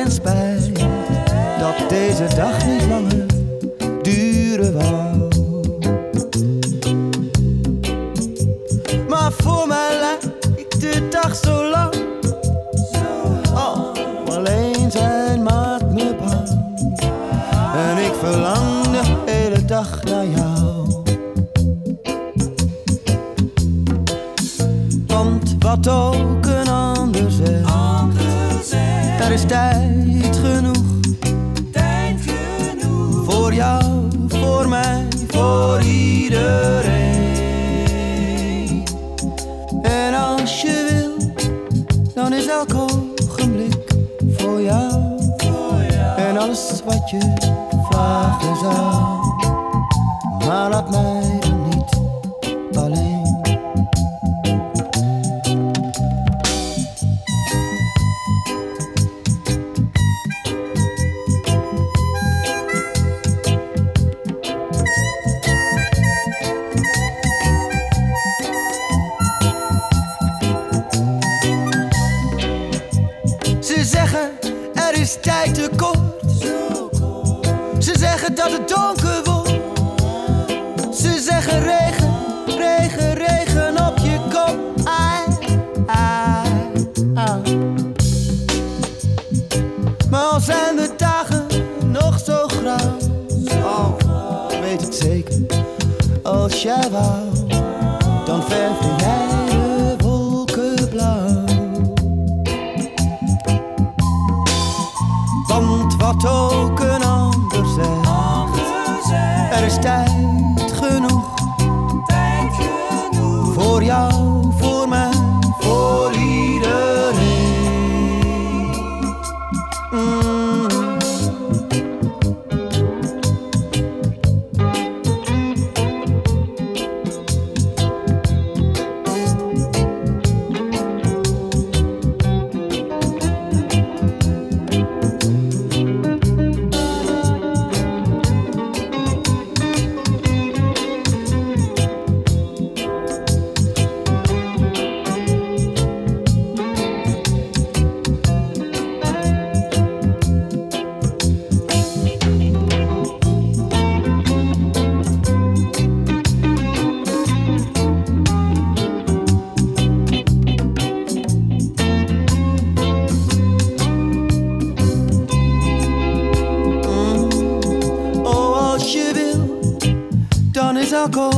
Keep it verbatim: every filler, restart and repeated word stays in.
en spijt dat deze dag niet langer duren wou. Maar voor mij lijkt de dag zo lang. Oh, alleen zijn maakt me bang. En ik verlang de hele dag naar jou. Want wat ook een ander zegt, er is tijd genoeg. Tijd genoeg. Voor jou, voor mij, voor iedereen. En als je wil, dan is elk ogenblik voor jou. Voor jou. En alles wat je vragen zou. Maar laat mij dan niet alleen. Ze zeggen er is tijd te kort. Ze zeggen dat het donker wordt. Ze zeggen regen, regen, regen op je kop. Ai, ai, ai. Maar al zijn de dagen nog zo grauw. Oh, ik weet het zeker. Als jij wou, dan verfde jij de wolken blauw. Want wat ook een ander zegt, er is tijd genoeg. Tijd genoeg. Voor jou, voor mij, voor iedereen. Mm. Dan is elk